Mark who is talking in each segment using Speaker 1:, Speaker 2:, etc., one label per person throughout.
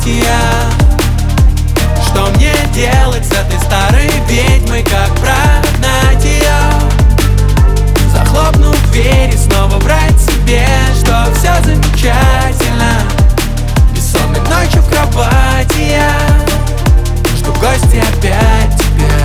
Speaker 1: апатия. Что мне делать с этой старой ведьмой, как прогнать ее? Захлопнув дверь и снова врать себе, что все замечательно. Бессонной ночью в кровати я жду гости опять тебя.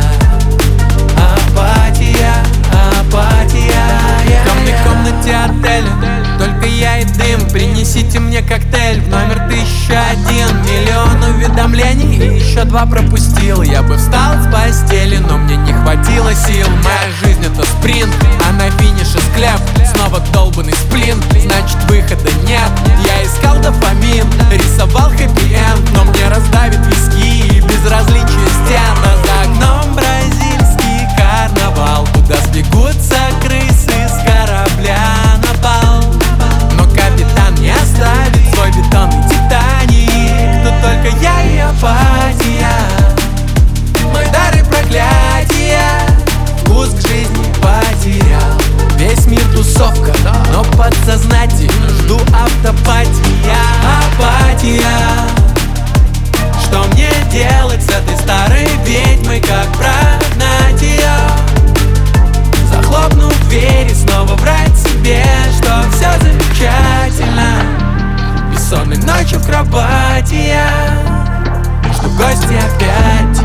Speaker 1: Апатия, апатия. В темной комнате отеля только я и дым. Принесите мне коктейль в номер 1001. Миллион уведомлений и еще 2 пропустил. Я бы встал с постели, но мне не хватило сил. Моя жизнь это спринт, а на финише склеп. Снова долбанный сплин, значит выхода нет. Я искал дофамин, рисовал хэппи-энд, но мне раздавит виски и безразличие стен. А за окном бразильский карнавал, куда сбегутся крысы с корабля на бал. Но капитан не оставит свой бетонный Титаник. Тут только я и апатия, мой дар и проклятие. Вкус к жизни потерял, весь мир тусовка, но подсознательно жду автопатия. Апатия. Что мне делать с этой старой ведьмой, как прогнать ее? Захлопнув дверь и снова врать себе, что все замечательно. Бессонной ночью в кровати я жду гости опять.